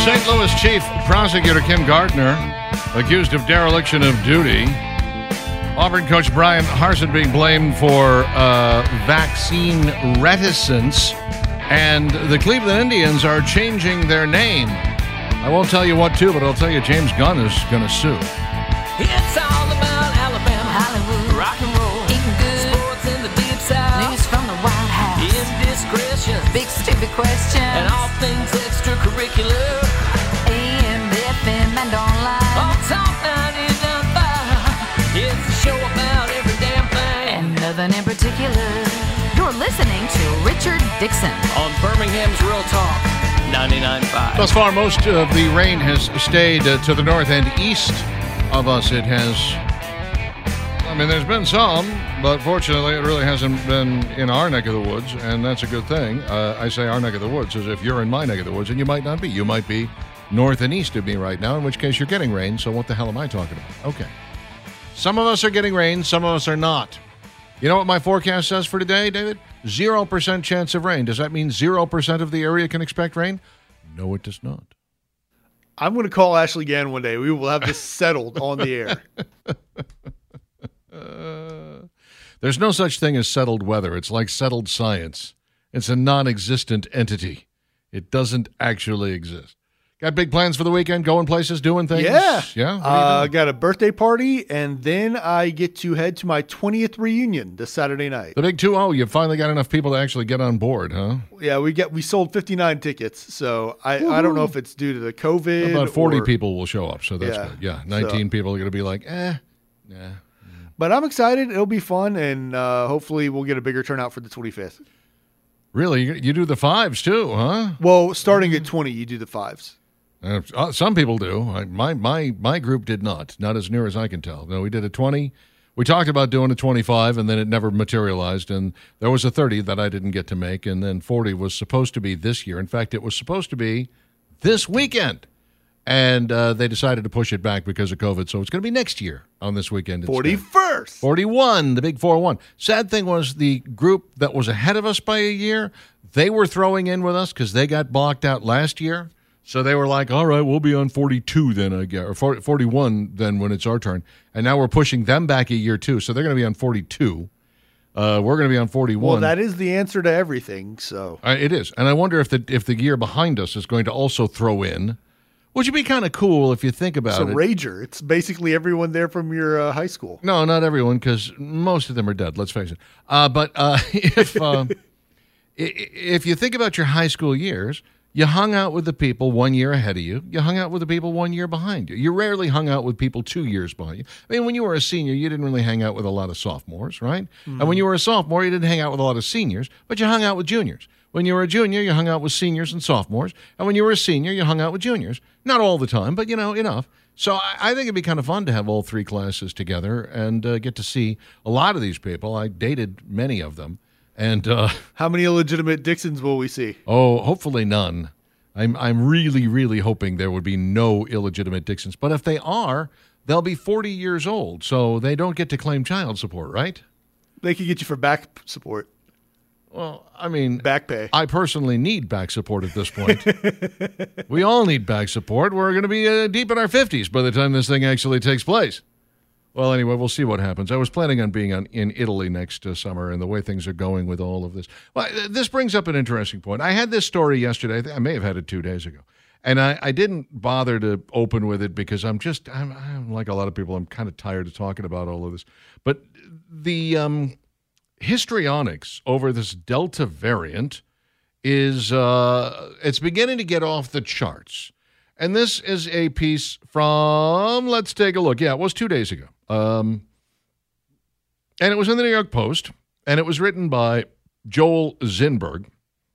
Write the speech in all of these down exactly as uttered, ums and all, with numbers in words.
Saint Louis Chief Prosecutor Kim Gardner accused of dereliction of duty. Auburn coach Brian Harsin being blamed for uh, vaccine reticence. And the Cleveland Indians are changing their name. I won't tell you what to, but I'll tell you James Gunn is going to sue. It's all about Alabama, Hollywood, rock and roll, eating good, sports in the deep south, news from the White House, indiscretion, big stupid questions, and all things extracurricular. A M, F M, and online. All Talk ninety-nine point five. It's a show about every damn thing, and nothing in particular. You're listening to Richard Dixon on Birmingham's Real Talk ninety-nine point five. Thus far, most of the rain has stayed uh, to the north and east of us. It has, I mean, there's been some, but fortunately it really hasn't been in our neck of the woods, and that's a good thing. Uh, I say our neck of the woods as if you're in my neck of the woods, and you might not be. You might be north and east of me right now, in which case you're getting rain, so what the hell am I talking about? Okay. Some of us are getting rain, some of us are not. You know what my forecast says for today, David? Zero percent chance of rain. Does that mean zero percent of the area can expect rain? No, it does not. I'm going to call Ashley Gann one day. We will have this settled on the air. Uh, there's no such thing as settled weather. It's like settled science. It's a non-existent entity. It doesn't actually exist. Got big plans for the weekend, going places, doing things? Yeah. Yeah? What I are you uh, doing? got a birthday party, and then I get to head to my twentieth reunion this Saturday night. The big two oh, you finally got enough people to actually get on board, huh? Yeah, we get we sold fifty-nine tickets, so I, I don't know if it's due to the COVID. About forty or, people will show up, so that's Yeah. good. Yeah, nineteen So- people are going to be like, eh, nah. But I'm excited. It'll be fun, and uh, hopefully we'll get a bigger turnout for the twenty-fifth. Really? You, you do the fives too, huh? Well, starting at twenty, you do the fives. Uh, uh, some people do. I, my my my group did not. Not as near as I can tell. No, we did a twenty. We talked about doing a twenty-five, and then it never materialized. And there was a thirty that I didn't get to make, and then forty was supposed to be this year. In fact, it was supposed to be this weekend, and uh, they decided to push it back because of COVID. So it's going to be next year on this weekend. instead. forty-first. forty-one, the big four one. Sad thing was the group that was ahead of us by a year, they were throwing in with us because they got blocked out last year. So they were like, all right, we'll be on forty-two then, I guess, or forty, forty-one then when it's our turn. And now we're pushing them back a year too. So they're going to be on forty-two. Uh, we're going to be on forty-one. Well, that is the answer to everything. So Uh, it is. And I wonder if the if the year behind us is going to also throw in, which would be kind of cool if you think about it's a it. rager. It's basically everyone there from your uh, high school. No, not everyone, because most of them are dead. Let's face it. Uh, but uh, if um, i- if you think about your high school years, you hung out with the people one year ahead of you. You hung out with the people one year behind you. You rarely hung out with people two years behind you. I mean, when you were a senior, you didn't really hang out with a lot of sophomores, right? Mm-hmm. And when you were a sophomore, you didn't hang out with a lot of seniors, but you hung out with juniors. When you were a junior, you hung out with seniors and sophomores. And when you were a senior, you hung out with juniors. Not all the time, but, you know, enough. So I, I think it'd be kind of fun to have all three classes together and uh, get to see a lot of these people. I dated many of them. And, uh, How many illegitimate Dixons will we see? oh, hopefully none. I'm I'm really, really hoping there would be no illegitimate Dixons. But if they are, they'll be forty years old, so they don't get to claim child support, right? They could get you for back support, Well, I mean, back pay. I personally need back support at this point. We all need back support. We're going to be uh, deep in our fifties by the time this thing actually takes place. Well, anyway, we'll see what happens. I was planning on being on, in Italy next uh, summer, and the way things are going with all of this. Well, th- this brings up an interesting point. I had this story yesterday. I, th- I may have had it two days ago. And I, I didn't bother to open with it because I'm just, I'm, I'm like a lot of people, I'm kind of tired of talking about all of this. But the um, histrionics over this Delta variant is, uh, it's beginning to get off the charts. And this is a piece from, let's take a look. Yeah, it was two days ago. Um, and it was in the New York Post, and it was written by Joel Zinberg.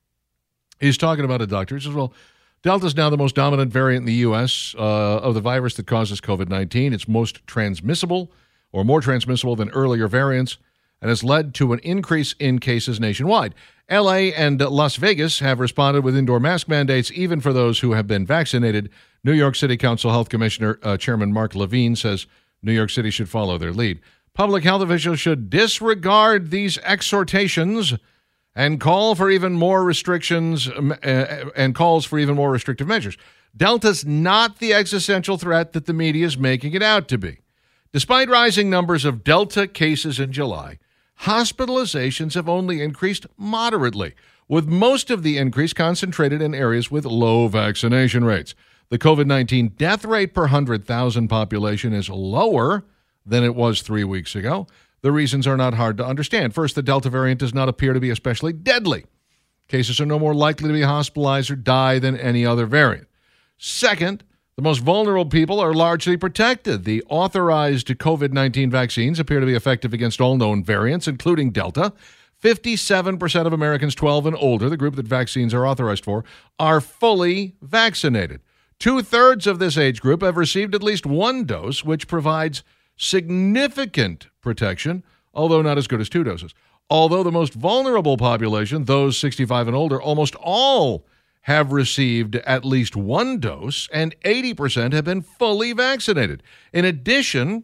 He's talking about a doctor. He says, well, Delta is now the most dominant variant in the U S uh, of the virus that causes COVID nineteen. It's most transmissible or more transmissible than earlier variants and has led to an increase in cases nationwide. L A and Las Vegas have responded with indoor mask mandates, even for those who have been vaccinated. New York City Council Health Commissioner uh, Chairman Mark Levine says New York City should follow their lead. Public health officials should disregard these exhortations and call for even more restrictions um, uh, and calls for even more restrictive measures. Delta's not the existential threat that the media is making it out to be. Despite rising numbers of Delta cases in July, hospitalizations have only increased moderately, with most of the increase concentrated in areas with low vaccination rates. The COVID nineteen death rate per one hundred thousand population is lower than it was three weeks ago. The reasons are not hard to understand. First, the Delta variant does not appear to be especially deadly. Cases are no more likely to be hospitalized or die than any other variant. Second, the most vulnerable people are largely protected. The authorized COVID nineteen vaccines appear to be effective against all known variants, including Delta. fifty-seven percent of Americans twelve and older, the group that vaccines are authorized for, are fully vaccinated. Two-thirds of this age group have received at least one dose, which provides significant protection, although not as good as two doses. Although the most vulnerable population, those sixty-five and older, almost all have received at least one dose, and eighty percent have been fully vaccinated. In addition,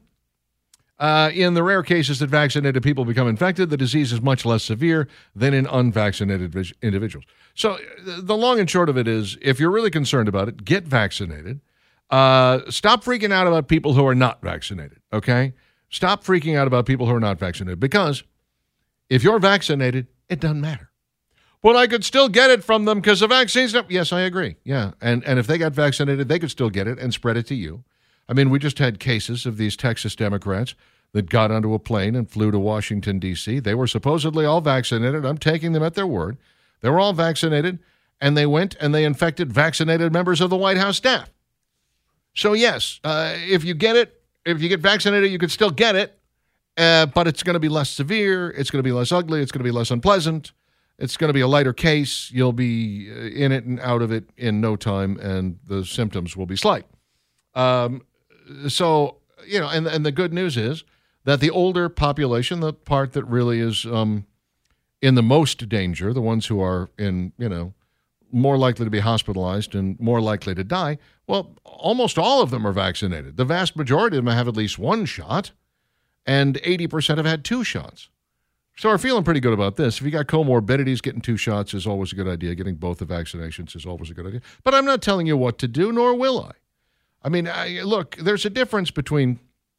uh, in the rare cases that vaccinated people become infected, the disease is much less severe than in unvaccinated vis- individuals. So the long and short of it is, if you're really concerned about it, get vaccinated. Uh, stop freaking out about people who are not vaccinated, okay? Stop freaking out about people who are not vaccinated, because if you're vaccinated, it doesn't matter. But I could still get it from them because the vaccines. Yes, I agree. Yeah, and and if they got vaccinated, they could still get it and spread it to you. I mean, we just had cases of these Texas Democrats that got onto a plane and flew to Washington, D C. They were supposedly all vaccinated. I'm taking them at their word. They were all vaccinated, and they went and they infected vaccinated members of the White House staff. So, yes, uh, if you get it, if you get vaccinated, you could still get it, uh, but it's going to be less severe. It's going to be less ugly. It's going to be less unpleasant. It's going to be a lighter case. You'll be in it and out of it in no time, and the symptoms will be slight. Um, so, you know, and, and the good news is that the older population, the part that really is um, in the most danger, the ones who are in, you know, more likely to be hospitalized and more likely to die, well, almost all of them are vaccinated. The vast majority of them have at least one shot, and eighty percent have had two shots. So we're feeling pretty good about this. If you got comorbidities, getting two shots is always a good idea. Getting both the vaccinations is always a good idea. But I'm not telling you what to do, nor will I. I mean, I, look, there's a difference between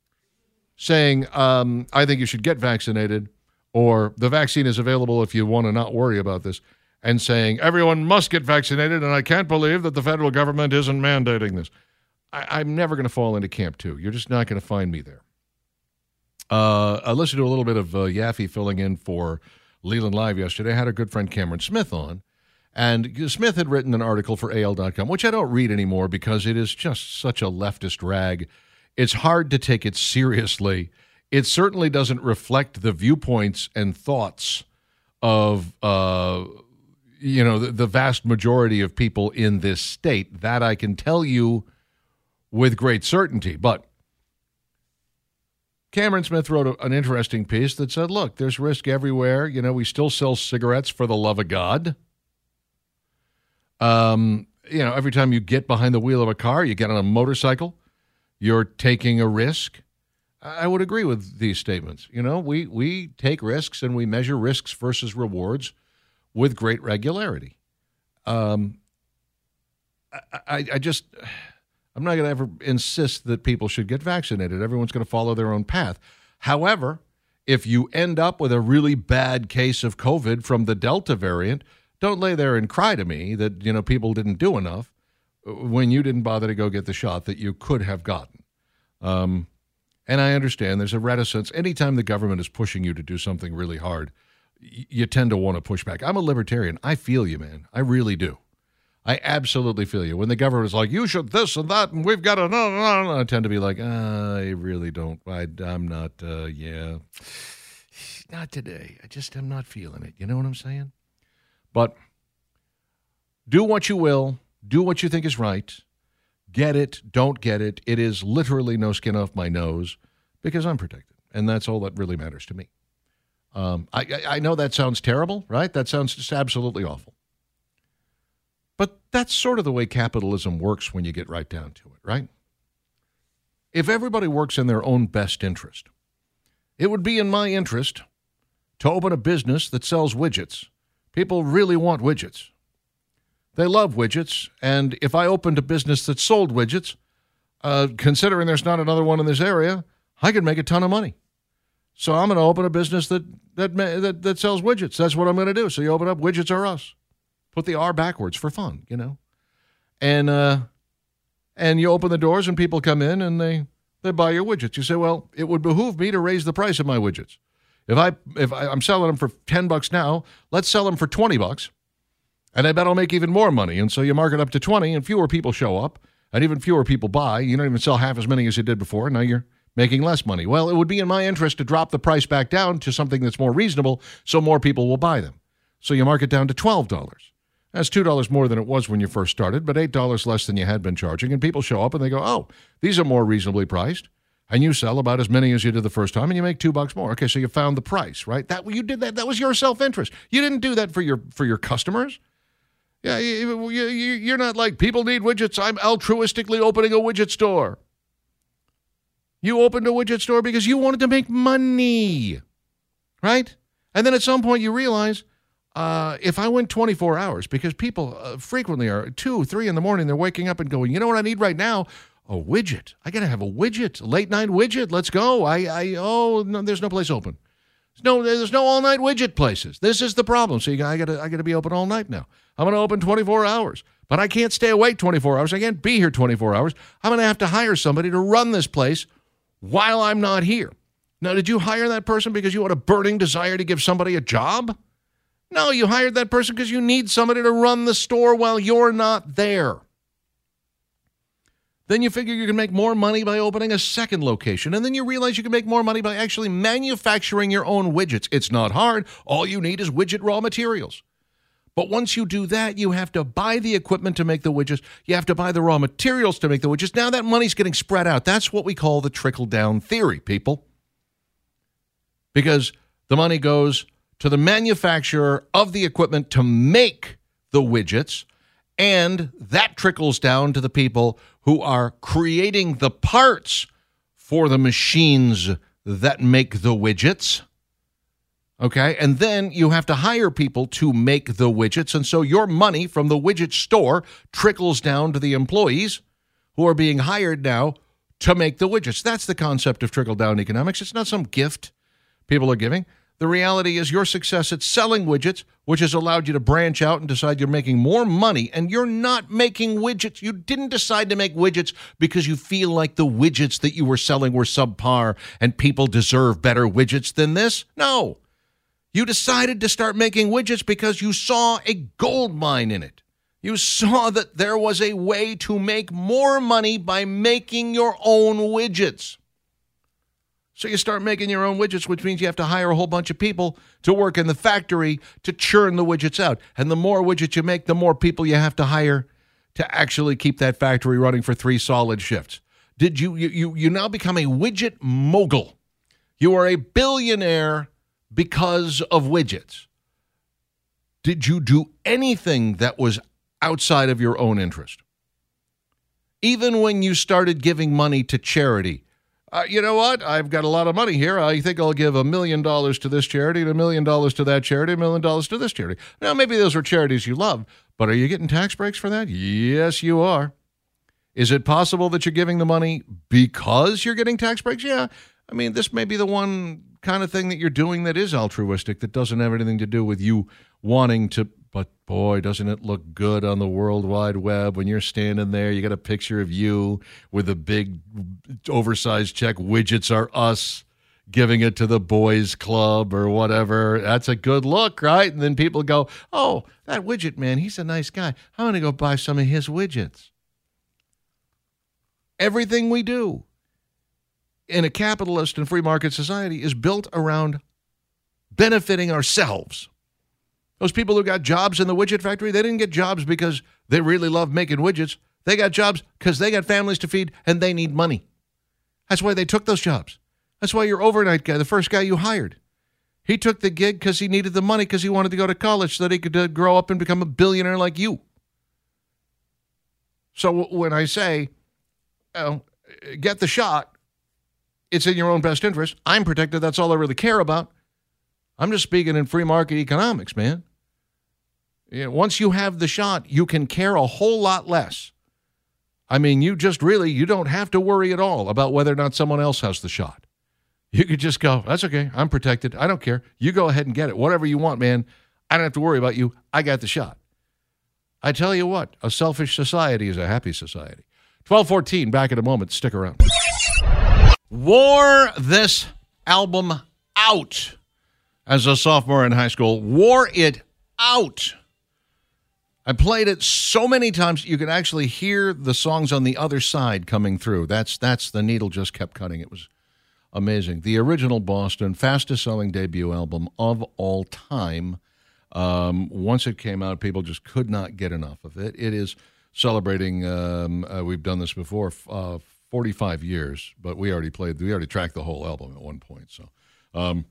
saying, um, I think you should get vaccinated, or the vaccine is available if you want to not worry about this, and saying, everyone must get vaccinated, and I can't believe that the federal government isn't mandating this. I, I'm never going to fall into camp two. You're just not going to find me there. Uh, I listened to a little bit of uh, Yaffe filling in for Leland Live yesterday. I had our good friend Cameron Smith on, and Smith had written an article for A L dot com, which I don't read anymore because it is just such a leftist rag. It's hard to take it seriously. It certainly doesn't reflect the viewpoints and thoughts of, uh, you know, the, the vast majority of people in this state. That I can tell you with great certainty, but Cameron Smith wrote a, an interesting piece that said, look, there's risk everywhere. You know, we still sell cigarettes for the love of God. Um, you know, every time you get behind the wheel of a car, you get on a motorcycle, you're taking a risk. I would agree with these statements. You know, we, we take risks and we measure risks versus rewards with great regularity. Um, I, I, I just... I'm not going to ever insist that people should get vaccinated. Everyone's going to follow their own path. However, if you end up with a really bad case of COVID from the Delta variant, don't lay there and cry to me that, you know, people didn't do enough when you didn't bother to go get the shot that you could have gotten. Um, and I understand there's a reticence. Anytime the government is pushing you to do something really hard, y- you tend to want to push back. I'm a libertarian. I feel you, man. I really do. I absolutely feel you. When the government is like, you should this and that, and we've got to, no, no, no, I tend to be like, uh, I really don't. I, I'm not, uh, yeah, not today. I just am not feeling it. You know what I'm saying? But do what you will. Do what you think is right. Get it. Don't get it. It is literally no skin off my nose because I'm protected. And that's all that really matters to me. Um, I, I, I know that sounds terrible, right? That sounds just absolutely awful. But that's sort of the way capitalism works when you get right down to it, right? If everybody works in their own best interest, it would be in my interest to open a business that sells widgets People really want widgets. They love widgets, and if I opened a business that sold widgets, uh, considering there's not another one in this area, I could make a ton of money. So I'm going to open a business that that that, that sells widgets. That's what I'm going to do. So you open up Widgets R Us. Put the R backwards for fun, you know. And uh, and you open the doors and people come in and they, they buy your widgets. You say, well, it would behoove me to raise the price of my widgets. If I if I, I'm selling them for ten bucks now, let's sell them for twenty bucks. And I bet I'll make even more money. And so you mark it up to twenty, and fewer people show up, and even fewer people buy. You don't even sell half as many as you did before. Now you're making less money. Well, it would be in my interest to drop the price back down to something that's more reasonable so more people will buy them. So you mark it down to twelve dollars. That's two dollars more than it was when you first started, but eight dollars less than you had been charging. And people show up and they go, oh, these are more reasonably priced. And you sell about as many as you did the first time, and you make two bucks more. Okay, so you found the price, right? That you did that. That was your self-interest. You didn't do that for your for your customers. Yeah, you, you, you're not like, people need widgets, I'm altruistically opening a widget store. You opened a widget store because you wanted to make money, right? And then at some point you realize, uh, if I went twenty-four hours, because people uh, frequently are two, three in the morning, they're waking up and going, you know what I need right now? A widget. I got to have a widget, a late night widget. Let's go. I, I, oh, no, there's no place open. No, there's no all night widget places. This is the problem. So you got, I got to, I got to be open all night now. I'm going to open twenty-four hours, but I can't stay awake twenty-four hours. I can't be here twenty-four hours. I'm going to have to hire somebody to run this place while I'm not here. Now, did you hire that person because you had a burning desire to give somebody a job? No, you hired that person because you need somebody to run the store while you're not there. Then you figure you can make more money by opening a second location, and then you realize you can make more money by actually manufacturing your own widgets. It's not hard. All you need is widget raw materials. But once you do that, you have to buy the equipment to make the widgets. You have to buy the raw materials to make the widgets. Now that money's getting spread out. That's what we call the trickle-down theory, people. Because the money goes to the manufacturer of the equipment to make the widgets, and that trickles down to the people who are creating the parts for the machines that make the widgets. Okay, and then you have to hire people to make the widgets, and so your money from the widget store trickles down to the employees who are being hired now to make the widgets. That's the concept of trickle-down economics. It's not some gift people are giving. The reality is your success at selling widgets, which has allowed you to branch out and decide you're making more money, and you're not making widgets. You didn't decide to make widgets because you feel like the widgets that you were selling were subpar and people deserve better widgets than this. No. You decided to start making widgets because you saw a gold mine in it. You saw that there was a way to make more money by making your own widgets. So you start making your own widgets, which means you have to hire a whole bunch of people to work in the factory to churn the widgets out. And the more widgets you make, the more people you have to hire to actually keep that factory running for three solid shifts. Did you you you, you now become a widget mogul? You are a billionaire because of widgets. Did you do anything that was outside of your own interest? Even when you started giving money to charity, uh, you know what? I've got a lot of money here. I think I'll give a million dollars to this charity, and a million dollars to that charity, a million dollars to this charity. Now, maybe those are charities you love, but are you getting tax breaks for that? Yes, you are. Is it possible that you're giving the money because you're getting tax breaks? Yeah. I mean, this may be the one kind of thing that you're doing that is altruistic, that doesn't have anything to do with you wanting to, but boy, doesn't it look good on the World Wide Web when you're standing there, you got a picture of you with a big oversized check, Widgets Are Us, giving it to the boys club or whatever. That's a good look, right? And then people go, oh, that widget man, he's a nice guy. I'm going to go buy some of his widgets. Everything we do in a capitalist and free market society is built around benefiting ourselves. Those people who got jobs in the widget factory, they didn't get jobs because they really love making widgets. They got jobs because they got families to feed and they need money. That's why they took those jobs. That's why your overnight guy, the first guy you hired, he took the gig because he needed the money because he wanted to go to college so that he could uh, grow up and become a billionaire like you. So w- when I say, uh, get the shot, it's in your own best interest. I'm protected. That's all I really care about. I'm just speaking in free market economics, man. You know, once you have the shot, you can care a whole lot less. I mean, you just really, you don't have to worry at all about whether or not someone else has the shot. You could just go, that's okay, I'm protected, I don't care. You go ahead and get it, whatever you want, man. I don't have to worry about you, I got the shot. I tell you what, a selfish society is a happy society. twelve fourteen, back in a moment, stick around. Wore this album out as a sophomore in high school, wore it out. I played it so many times you could actually hear the songs on the other side coming through. That's that's the needle just kept cutting. It was amazing. The original Boston, fastest-selling debut album of all time. Um, once it came out, people just could not get enough of it. It is celebrating. Um, uh, we've done this before, uh, forty-five years, but we already played. We already tracked the whole album at one point. So. Um,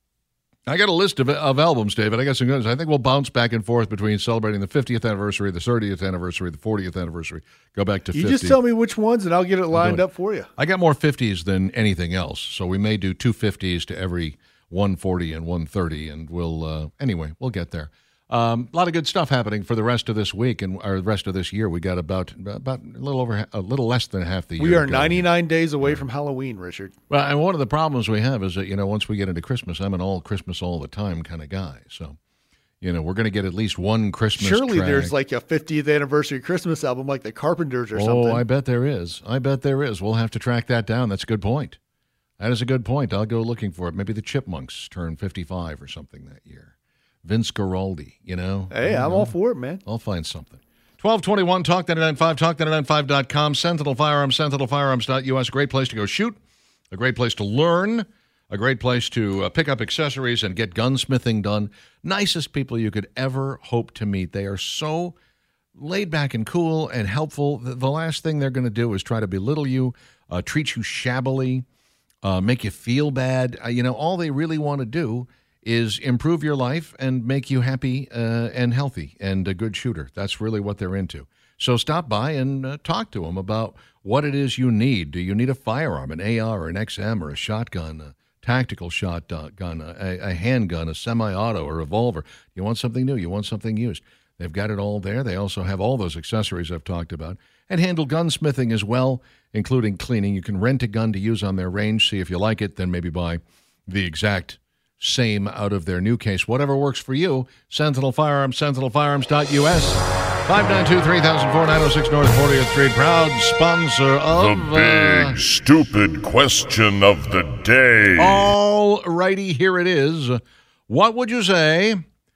I got a list of, of albums, David. I got some good ones. I think we'll bounce back and forth between celebrating the fiftieth anniversary, the thirtieth anniversary, the fortieth anniversary. Go back to you fifty. You just tell me which ones, and I'll get it lined up for you. I got more fifties than anything else, so we may do two fifties to every one forty and one thirty, and we'll, uh, anyway, we'll get there. Um, a lot of good stuff happening for the rest of this week and or the rest of this year. We got about about a little over a little less than half the year. We are ninety-nine days away from Halloween, Richard. Well, and one of the problems we have is that, you know, once we get into Christmas, I'm an all Christmas all the time kind of guy. So, you know, we're going to get at least one Christmas. Surely track. There's like a fiftieth anniversary Christmas album, like the Carpenters or oh, something. Oh, I bet there is. I bet there is. We'll have to track that down. That's a good point. That is a good point. I'll go looking for it. Maybe the Chipmunks turn fifty-five or something that year. Vince Guaraldi, you know. Hey, I'm know. all for it, man. I'll find something. twelve twenty-one, Talk nine ninety-five, Talk nine ninety-five dot com, Sentinel Firearms, sentinel firearms dot U S. Great place to go shoot, a great place to learn, a great place to uh, pick up accessories and get gunsmithing done. Nicest people you could ever hope to meet. They are so laid back and cool and helpful. The, the last thing they're going to do is try to belittle you, uh, treat you shabbily, uh, make you feel bad. Uh, you know, all they really want to do is improve your life and make you happy uh, and healthy and a good shooter. That's really what they're into. So stop by and uh, talk to them about what it is you need. Do you need a firearm, an A R or an X M or a shotgun, a tactical shotgun, a, a handgun, a semi-auto, a revolver? You want something new? You want something used? They've got it all there. They also have all those accessories I've talked about and handle gunsmithing as well, including cleaning. You can rent a gun to use on their range, see if you like it, then maybe buy the exact same out of their new case. Whatever works for you. Sentinel Firearms, sentinel firearms dot U S. five nine two, three thousand four, nine oh six North fortieth Street. Proud sponsor of... The big, uh, stupid question of the day. All righty, here it is. What would you say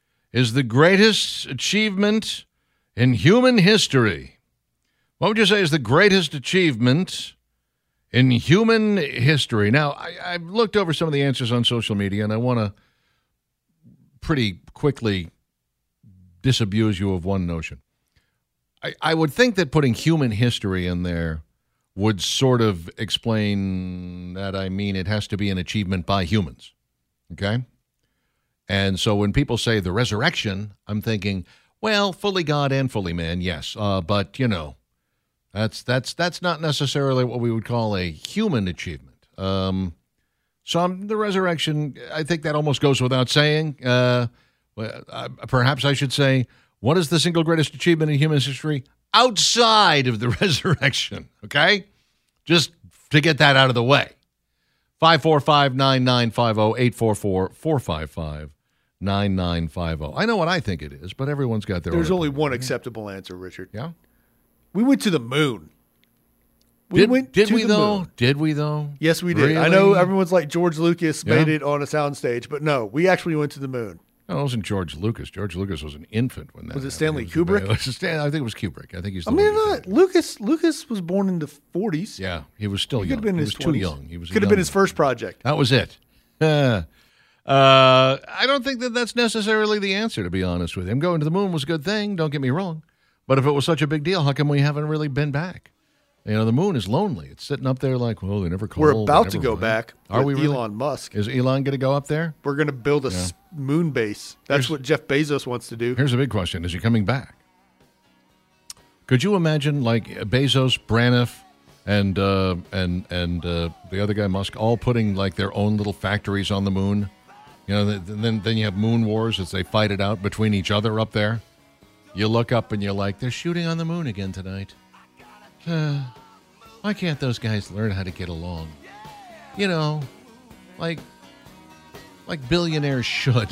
is the greatest achievement in human history? What would you say is the greatest achievement in human history? Now, I, I've looked over some of the answers on social media, and I want to pretty quickly disabuse you of one notion. I, I would think that putting human history in there would sort of explain that. I mean, it has to be an achievement by humans, okay? And so when people say the resurrection, I'm thinking, well, fully God and fully man, yes, uh, but, you know, That's that's that's not necessarily what we would call a human achievement. Um, so I'm, the resurrection, I think that almost goes without saying. Uh, uh, perhaps I should say, what is the single greatest achievement in human history outside of the resurrection? Okay? Just to get that out of the way. five four five, nine nine five zero, eight four four, four five five, nine nine five zero. I know what I think it is, but everyone's got their There's own only opinion. one acceptable answer, Richard. Yeah? We went to the moon. We Did, went did to we, the though? moon. Did we, though? Yes, we did. Really? I know everyone's like George Lucas Yeah. made it on a soundstage, but no, we actually went to the moon. No, it wasn't George Lucas. George Lucas was an infant when that Was it happened. Stanley He was Kubrick? a- it was Stan- I think it was Kubrick. I think he's the I one mean, who uh, did it. Lucas Lucas was born in the forties. Yeah, he was still He young. could have been in he his was twenties. too young. He was a Could have young been his man. first project. That was it. Uh, uh, I don't think that that's necessarily the answer, to be honest with you. Him going to the moon was a good thing, don't get me wrong. But if it was such a big deal, how come we haven't really been back? You know, the moon is lonely. It's sitting up there like, well, they never called. We're they about to never go rang. back Are with we really? Elon Musk. Is Elon going to go up there? We're going to build a s- moon base. That's Here's- what Jeff Bezos wants to do. Here's a big question. Is he coming back? Could you imagine, like, Bezos, Braniff, and uh, and and uh, the other guy, Musk, all putting, like, their own little factories on the moon? You know, th- then then you have moon wars as they fight it out between each other up there. You look up and you're like, they're shooting on the moon again tonight. Uh, why can't those guys learn how to get along? You know, like, like billionaires should.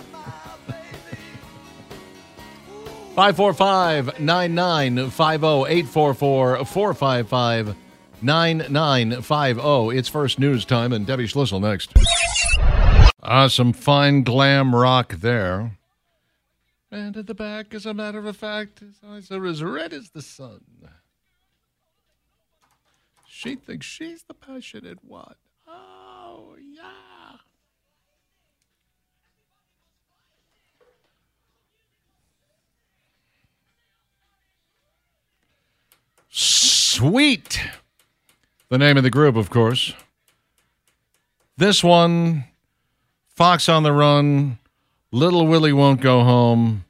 five four five, nine nine five zero, eight four four, four five five, nine nine five zero. It's First News Time, and Debbie Schlissel next. Ah, some fine glam rock there. And at the back, as a matter of fact, his eyes are as red as the sun. She thinks she's the passionate one. Oh, yeah. Sweet. The name of the group, of course. This one, Fox on the Run, Little Willie Won't Go Home,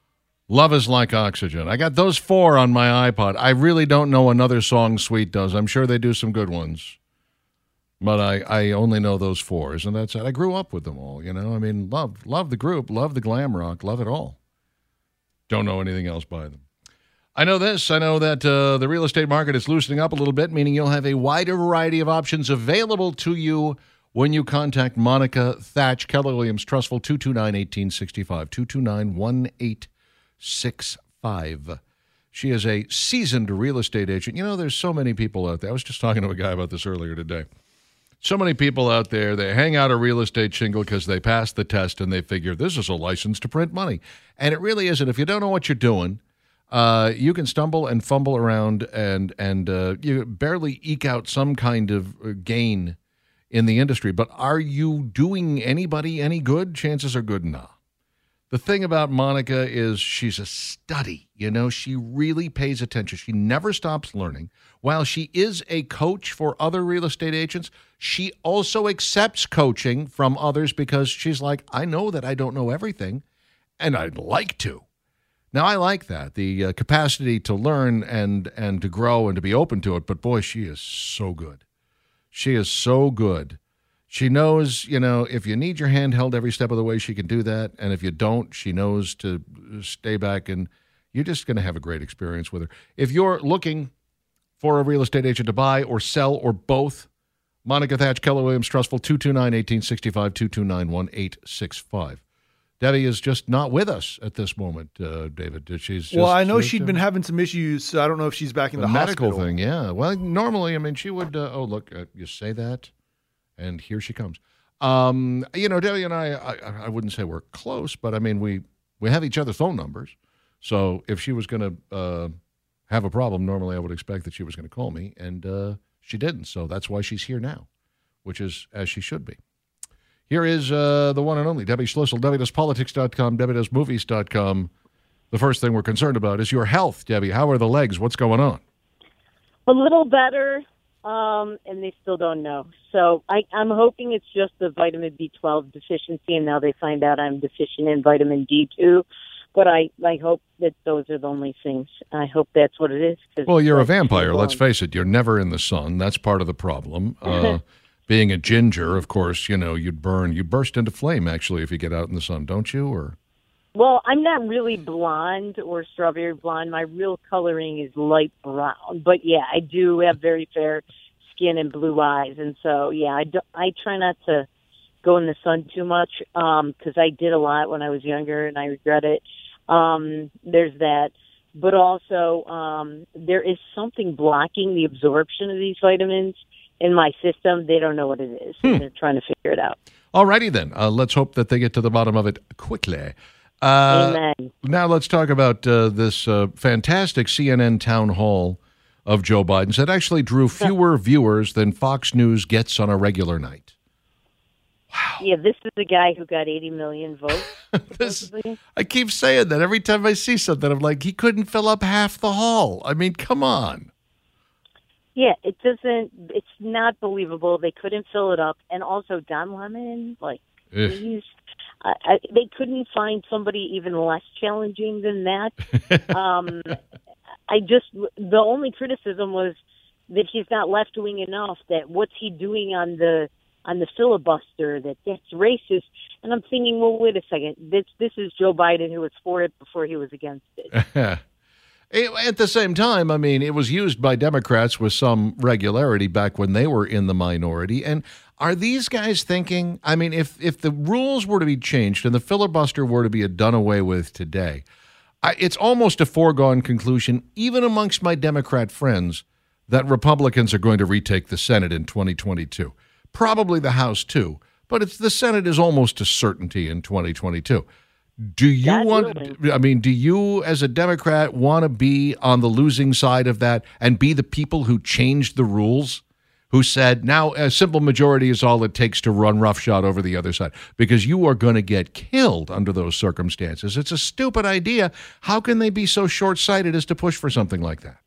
Love Is Like Oxygen. I got those four on my iPod. I really don't know another song Sweet does. I'm sure they do some good ones. But I, I only know those four, and that's it. I grew up with them all, you know. I mean, love, love the group, love the glam rock, love it all. Don't know anything else by them. I know this. I know that uh, the real estate market is loosening up a little bit, meaning you'll have a wider variety of options available to you when you contact Monica Thatch, Keller Williams Trustful, two two nine, one eight six five, two two nine, one eight six five. She is a seasoned real estate agent. You know, there's so many people out there. I was just talking to a guy about this earlier today. So many people out there, they hang out a real estate shingle because they passed the test and they figure this is a license to print money. And it really isn't. If you don't know what you're doing, uh, you can stumble and fumble around and, and uh, you barely eke out some kind of gain in the industry. But are you doing anybody any good? Chances are good, nah. The thing about Monica is she's a study. You know, she really pays attention. She never stops learning. While she is a coach for other real estate agents, she also accepts coaching from others because she's like, I know that I don't know everything, and I'd like to. Now, I like that, the uh, capacity to learn and and to grow and to be open to it. But, boy, she is so good. She is so good. She knows, you know, if you need your hand held every step of the way, she can do that. And if you don't, she knows to stay back, and you're just going to have a great experience with her. If you're looking for a real estate agent to buy or sell or both, Monica Thatch, Keller Williams Trustful, two two nine, one eight six five, two two nine, one eight six five. Debbie is just not with us at this moment, uh, David. She's just, well, I know just, she'd uh, been having some issues, so I don't know if she's back in the, the medical hospital. thing, yeah. Well, normally, I mean, she would, uh, oh, look, uh, you say that, and here she comes. Um, you know, Debbie and I, I, I wouldn't say we're close, but I mean, we, we have each other's phone numbers. So if she was going to uh, have a problem, normally I would expect that she was going to call me, and uh, she didn't. So that's why she's here now, which is as she should be. Here is uh, the one and only Debbie Schlissel, Debbie Does Politics dot com, Debbie Does Movies dot com. The first thing we're concerned about is your health, Debbie. How are the legs? What's going on? A little better, um, and they still don't know. So I, I'm hoping it's just the vitamin B twelve deficiency, and now they find out I'm deficient in vitamin D two. But I, I hope that those are the only things. I hope that's what it is. 'Cause well, you're a vampire. Let's face it. You're never in the sun. That's part of the problem. Uh, being a ginger, of course, you know, you'd burn. You burst into flame, actually, if you get out in the sun, don't you? Or Well, I'm not really blonde or strawberry blonde. My real coloring is light brown. But, yeah, I do have very fair skin and blue eyes. And so, yeah, I, do, I try not to go in the sun too much because um, I did a lot when I was younger, and I regret it. Um, there's that. But also, um, there is something blocking the absorption of these vitamins in my system. They don't know what it is. Hmm. They're trying to figure it out. All righty then. Uh, let's hope that they get to the bottom of it quickly. Uh, Amen. Now let's talk about uh, this uh, fantastic C N N town hall of Joe Biden's that actually drew fewer viewers than Fox News gets on a regular night. Wow. Yeah, this is the guy who got eighty million votes. this, I keep saying that every time I see something. I'm like, he couldn't fill up half the hall. I mean, come on. Yeah, it doesn't, it's not believable. They couldn't fill it up. And also Don Lemon, like, he's, I, I, they couldn't find somebody even less challenging than that. um, I just, the only criticism was that he's not left-wing enough, that what's he doing on the on the filibuster that that's racist. And I'm thinking, well, wait a second. This this is Joe Biden who was for it before he was against it. At the same time, I mean, it was used by Democrats with some regularity back when they were in the minority. And are these guys thinking, I mean, if, if the rules were to be changed and the filibuster were to be done away with today, I, it's almost a foregone conclusion, even amongst my Democrat friends, that Republicans are going to retake the Senate in twenty twenty-two. Probably the House, too. But it's the Senate is almost a certainty in twenty twenty-two. Do you God want, willing. I mean, do you as a Democrat want to be on the losing side of that and be the people who changed the rules, who said now a simple majority is all it takes to run roughshod over the other side? Because you are going to get killed under those circumstances. It's a stupid idea. How can they be so short-sighted as to push for something like that?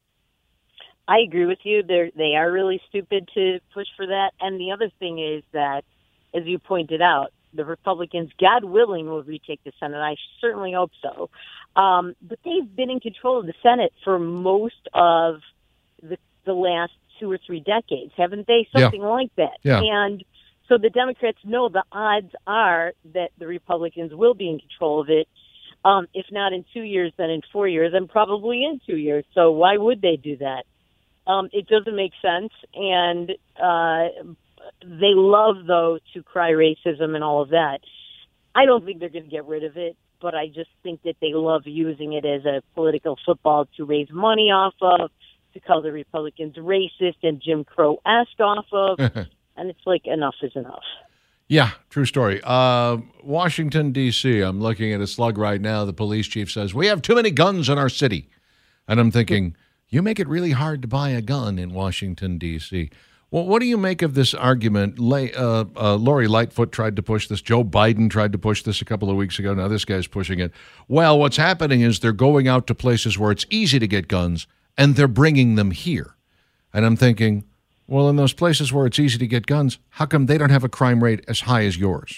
I agree with you. They're, they are really stupid to push for that. And the other thing is that, as you pointed out, the Republicans, God willing, will retake the Senate. I certainly hope so. Um, but they've been in control of the Senate for most of the, the last two or three decades, haven't they? Something yeah. like that. Yeah. And so the Democrats know the odds are that the Republicans will be in control of it. Um, if not in two years, then in four years, and probably in two years. So why would they do that? Um, it doesn't make sense. And uh they love, though, to cry racism and all of that. I don't think they're going to get rid of it, but I just think that they love using it as a political football to raise money off of, to call the Republicans racist and Jim Crow-esque off of, and it's like, enough is enough. Yeah, true story. Uh, Washington, D C, I'm looking at a slug right now. The police chief says, we have too many guns in our city. And I'm thinking, you make it really hard to buy a gun in Washington, D C Well, what do you make of this argument? Uh, uh, Lori Lightfoot tried to push this. Joe Biden tried to push this a couple of weeks ago. Now this guy's pushing it. Well, what's happening is they're going out to places where it's easy to get guns, and they're bringing them here. And I'm thinking, well, in those places where it's easy to get guns, how come they don't have a crime rate as high as yours?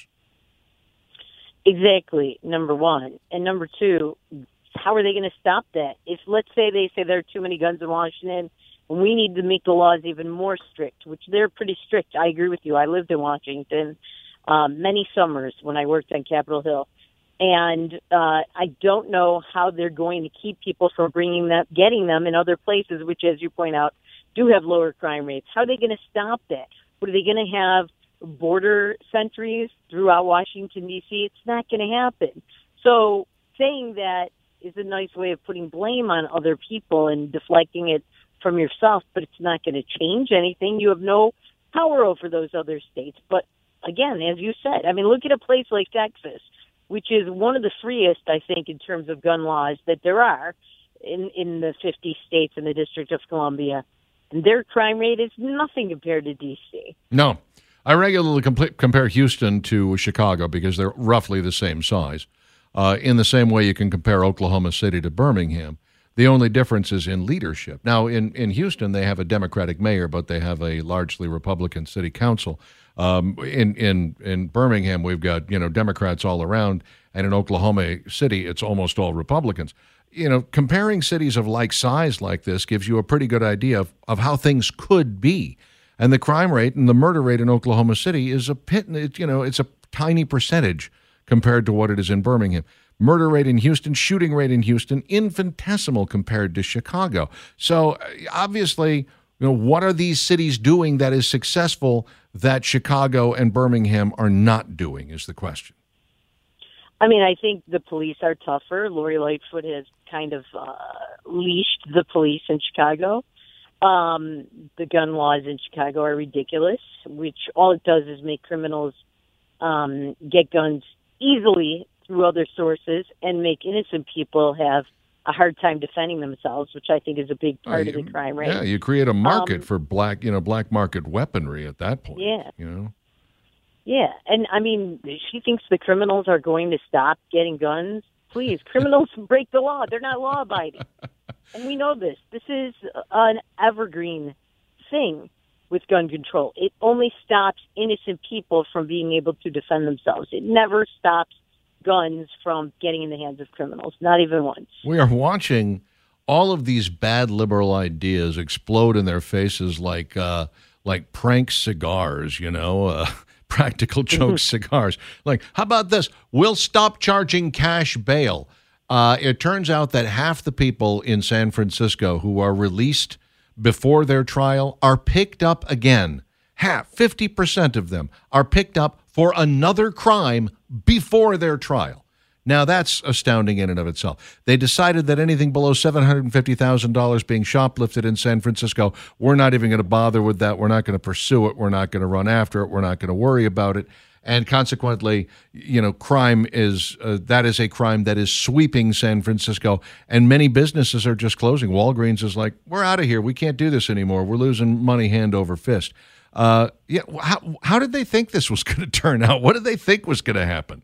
Exactly, number one. And number two, how are they going to stop that? If, let's say they say there are too many guns in Washington, we need to make the laws even more strict, which they're pretty strict. I agree with you. I lived in Washington um, many summers when I worked on Capitol Hill. And uh, I don't know how they're going to keep people from bringing them, getting them in other places, which, as you point out, do have lower crime rates. How are they going to stop that? What, are they going to have border sentries throughout Washington, D C? It's not going to happen. So saying that is a nice way of putting blame on other people and deflecting it from yourself, but it's not going to change anything. You have no power over those other states. But again, as you said, I mean, look at a place like Texas, which is one of the freest, I think, in terms of gun laws that there are in, in the fifty states in the District of Columbia. And their crime rate is nothing compared to D C. No. I regularly comp- compare Houston to Chicago because they're roughly the same size. Uh, in the same way you can compare Oklahoma City to Birmingham. The only difference is in leadership. Now, in, in Houston, they have a Democratic mayor, but they have a largely Republican city council. Um, in, in, in Birmingham, we've got, you know, Democrats all around, and in Oklahoma City, it's almost all Republicans. You know, comparing cities of like size like this gives you a pretty good idea of, of how things could be. And the crime rate and the murder rate in Oklahoma City is a pit, it, you know, it's a tiny percentage compared to what it is in Birmingham. Murder rate in Houston, shooting rate in Houston, infinitesimal compared to Chicago. So obviously, you know, what are these cities doing that is successful that Chicago and Birmingham are not doing is the question. I mean, I think the police are tougher. Lori Lightfoot has kind of uh, leashed the police in Chicago. Um, the gun laws in Chicago are ridiculous, which all it does is make criminals um, get guns easily through other sources and make innocent people have a hard time defending themselves, which I think is a big part uh, of the crime rate. Yeah, you create a market um, for black, you know, black market weaponry at that point. Yeah. You know? Yeah, and I mean, she thinks the criminals are going to stop getting guns. Please, criminals break the law. They're not law-abiding. And we know this. This is an evergreen thing with gun control. It only stops innocent people from being able to defend themselves. It never stops guns from getting in the hands of criminals, not even once. We are watching all of these bad liberal ideas explode in their faces like uh, like prank cigars, you know. Uh, Practical Joke Cigars. Like, how about this? We'll stop charging cash bail. Uh, it turns out that half the people in San Francisco who are released before their trial are picked up again. Half, fifty percent of them are picked up for another crime before their trial. Now, that's astounding in and of itself. They decided that anything below seven hundred fifty thousand dollars being shoplifted in San Francisco, we're not even going to bother with that. We're not going to pursue it. We're not going to run after it. We're not going to worry about it. And consequently, you know, crime is, uh, that is a crime that is sweeping San Francisco. And many businesses are just closing. Walgreens is like, we're out of here. We can't do this anymore. We're losing money hand over fist. Uh, yeah, how, how did they think this was going to turn out? What did they think was going to happen?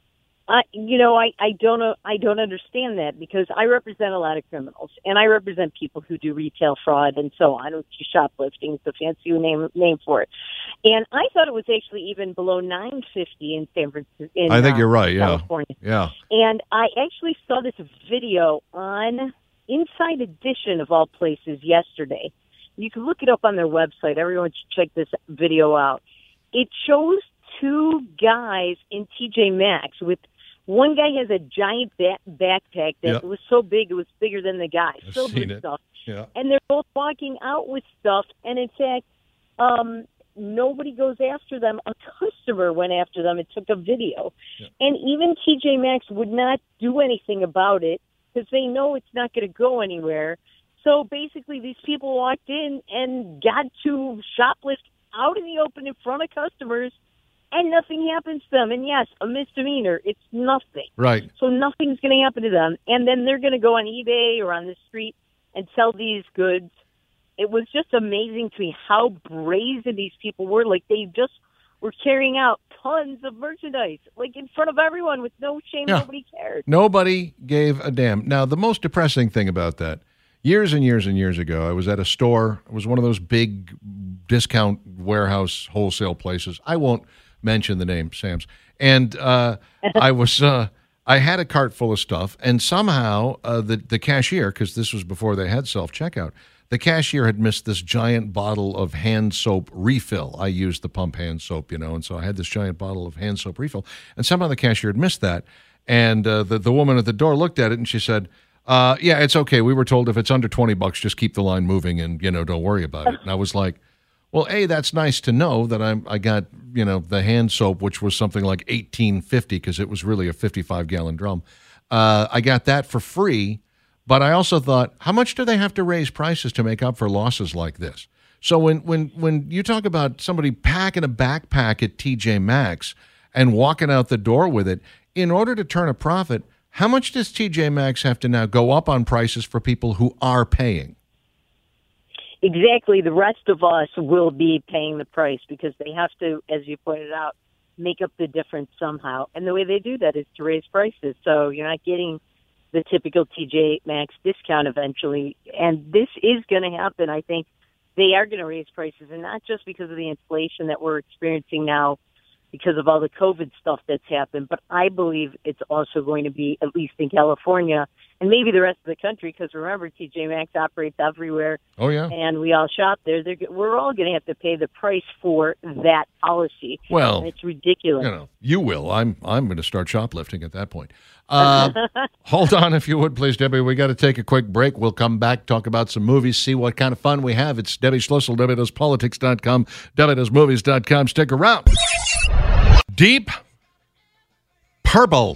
I, you know, I, I don't know. I don't understand that because I represent a lot of criminals and I represent people who do retail fraud and so on. Shoplifting is the fancy name name for it. And I thought it was actually even below nine fifty in San Francisco. In, I think uh, you're right. Yeah. California. Yeah. And I actually saw this video on Inside Edition of all places yesterday. You can look it up on their website. Everyone should check this video out. It shows two guys in T J Maxx with. One guy has a giant ba- backpack that yep. was so big it was bigger than the guy, I've filled seen with it. stuff. Yeah. And they're both walking out with stuff. And in fact, um, nobody goes after them. A customer went after them and took a video. Yeah. And even T J Maxx would not do anything about it because they know it's not going to go anywhere. So basically, these people walked in and got to shoplift out in the open in front of customers. And nothing happens to them. And yes, a misdemeanor, it's nothing. Right. So nothing's going to happen to them. And then they're going to go on eBay or on the street and sell these goods. It was just amazing to me how brazen these people were. Like they just were carrying out tons of merchandise, like in front of everyone with no shame. Yeah. Nobody cared. Nobody gave a damn. Now, the most depressing thing about that, years and years and years ago, I was at a store. It was one of those big discount warehouse wholesale places. I won't mention the name, Sam's. And uh, I was, uh, I had a cart full of stuff, and somehow uh, the the cashier, because this was before they had self checkout, the cashier had missed this giant bottle of hand soap refill. I used the pump hand soap, you know, and so I had this giant bottle of hand soap refill, and somehow the cashier had missed that, and uh, the the woman at the door looked at it and she said, uh, "Yeah, it's okay. We were told if it's under twenty bucks, just keep the line moving, and you know, don't worry about it." And I was like, well, A, that's nice to know that I'm, I got, you know, the hand soap, which was something like eighteen fifty because it was really a fifty-five gallon drum. Uh, I got that for free, but I also thought, how much do they have to raise prices to make up for losses like this? So when when when you talk about somebody packing a backpack at T J Maxx and walking out the door with it, in order to turn a profit, how much does T J Maxx have to now go up on prices for people who are paying? Exactly. The rest of us will be paying the price because they have to, as you pointed out, make up the difference somehow. And the way they do that is to raise prices. So you're not getting the typical T J Maxx discount eventually. And this is going to happen. I think they are going to raise prices, and not just because of the inflation that we're experiencing now because of all the COVID stuff that's happened, but I believe it's also going to be, at least in California, and maybe the rest of the country, because remember, T J Maxx operates everywhere. Oh, yeah. And we all shop there. They're, we're all going to have to pay the price for that policy. Well, and it's ridiculous. You know, you will. I'm I'm going to start shoplifting at that point. Uh, hold on, if you would, please, Debbie. We got to take a quick break. We'll come back, talk about some movies, see what kind of fun we have. It's Debbie Schlussel, Debbie Does Politics dot com, Debbie Does Movies dot com. Stick around. Deep Purple.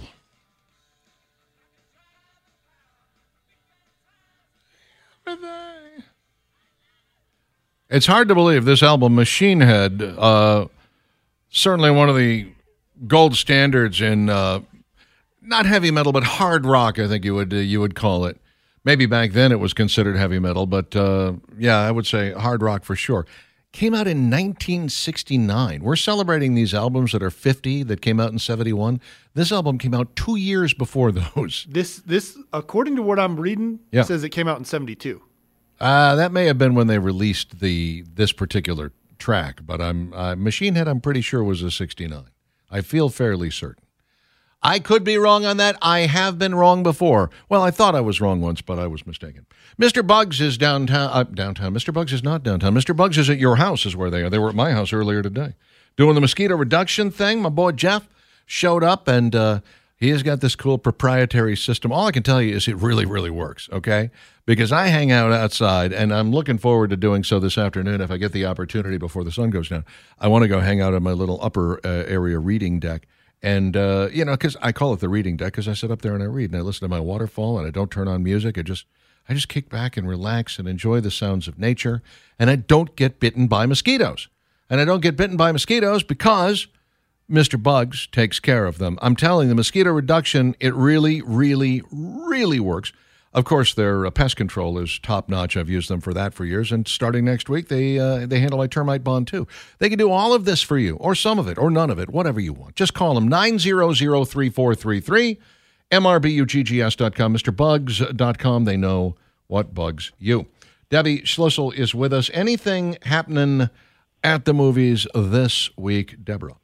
It's hard to believe this album, Machine Head, uh, certainly one of the gold standards in uh, not heavy metal, but hard rock. I think you would uh, you would call it. Maybe back then it was considered heavy metal, but uh, yeah, I would say hard rock for sure. Came out in nineteen sixty-nine. We're celebrating these albums that are fifty that came out in seventy-one. This album came out two years before those. This, this, according to what I'm reading, Yeah. it says it came out in seventy-two. Uh, that may have been when they released the this particular track, but I'm uh, Machine Head, I'm pretty sure, was a sixty-nine. I feel fairly certain. I could be wrong on that. I have been wrong before. Well, I thought I was wrong once, but I was mistaken. Mister Bugs is downtown. Uh, downtown. Mister Bugs is not downtown. Mister Bugs is at your house is where they are. They were at my house earlier today. doing the mosquito reduction thing. My boy Jeff showed up, and uh, he has got this cool proprietary system. All I can tell you is it really, really works, okay? Because I hang out outside, and I'm looking forward to doing so this afternoon if I get the opportunity before the sun goes down. I want to go hang out on my little upper uh, area reading deck. And, uh, you know, because I call it the reading deck because I sit up there and I read and I listen to my waterfall and I don't turn on music. I just I just kick back and relax and enjoy the sounds of nature. And I don't get bitten by mosquitoes. And I don't get bitten by mosquitoes because Mister Bugs takes care of them. I'm telling you, the mosquito reduction, it really, really, really works. Of course, their uh, pest control is top-notch. I've used them for that for years. And starting next week, they uh, they handle my termite bond, too. They can do all of this for you, or some of it, or none of it, whatever you want. Just call them nine zero zero, three four three three, M R B U G G S dot com, Mister Bugs dot com. They know what bugs you. Debbie Schlissel is with us. Anything happening at the movies this week, Deborah?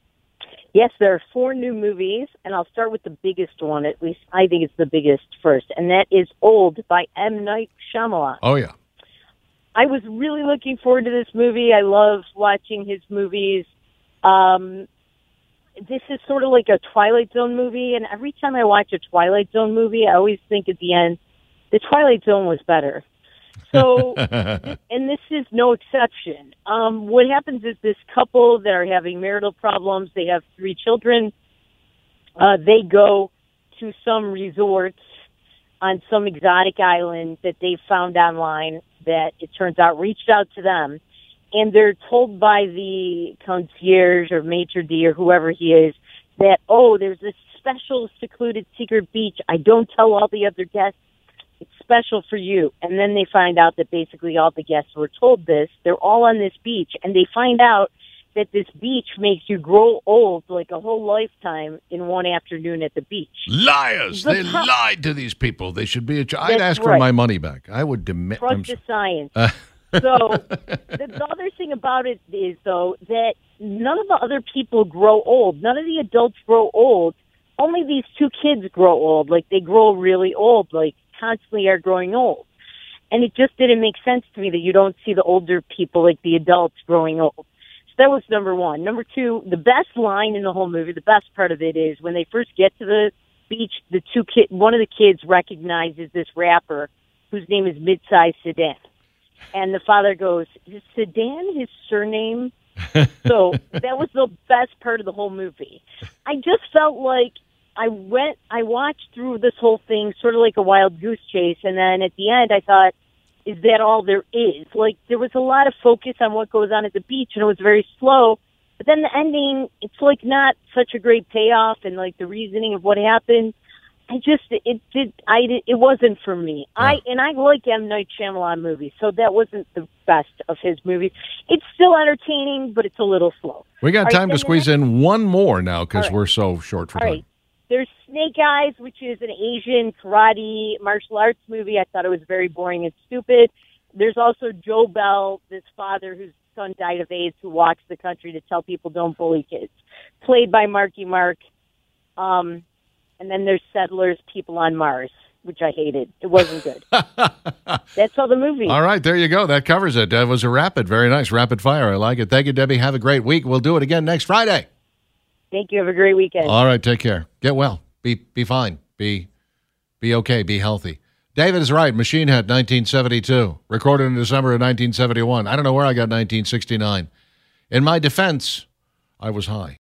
Yes, there are four new movies, and I'll start with the biggest one. At least I think it's the biggest first, and that is Old by M. Night Shyamalan. Oh, yeah. I was really looking forward to this movie. I love watching his movies. Um, this is sort of like a Twilight Zone movie, and every time I watch a Twilight Zone movie, I always think at the end, the Twilight Zone was better. So, and this is no exception. Um, what happens is this couple that are having marital problems, they have three children, uh, they go to some resorts on some exotic island that they found online that it turns out reached out to them. And they're told by the concierge or maitre d' or whoever he is that, oh, there's this special secluded secret beach. I don't tell all the other guests. It's special for you. And then they find out that basically all the guests were told this. They're all on this beach, and they find out that this beach makes you grow old like a whole lifetime in one afternoon at the beach. Liars! The they pro- lied to these people. They should be. A ch- I'd That's ask for right. my money back. I would demand. Trust the science. Uh. So the, the other thing about it is, though, that none of the other people grow old. None of the adults grow old. Only these two kids grow old. Like, they grow really old, like, constantly are growing old. And it just didn't make sense to me that you don't see the older people, like the adults, growing old. So that was number one. Number two, the best line in the whole movie, the best part of it is when they first get to the beach, the two kid, one of the kids recognizes this rapper whose name is Midsize Sedan. And the father goes, is Sedan his surname? So that was the best part of the whole movie. I just felt like I went, I watched through this whole thing sort of like a wild goose chase, and then at the end I thought, is that all there is? Like, there was a lot of focus on what goes on at the beach, and it was very slow, but then the ending, it's like not such a great payoff, and like the reasoning of what happened, I just, it did, I did, it wasn't for me. Yeah. I, and I like M. Night Shyamalan movies, so that wasn't the best of his movies. It's still entertaining, but it's a little slow. We got all time right, to squeeze next, in one more now because right. we're so short for all time. Right. There's Snake Eyes, which is an Asian karate martial arts movie. I thought it was very boring and stupid. There's also Joe Bell, this father whose son died of AIDS, who walks the country to tell people don't bully kids, played by Marky Mark. Um, and then there's Settlers, People on Mars, which I hated. It wasn't good. That's all the movie. All right, there you go. That covers it. That was a rapid, very nice, rapid fire. I like it. Thank you, Debbie. Have a great week. We'll do it again next Friday. Thank you. Have a great weekend. All right, take care. Get well. Be be fine. Be be okay. Be healthy. David is right. Machine Head, nineteen seventy-two. Recorded in December of nineteen seventy-one. I don't know where I got nineteen sixty-nine. In my defense, I was high.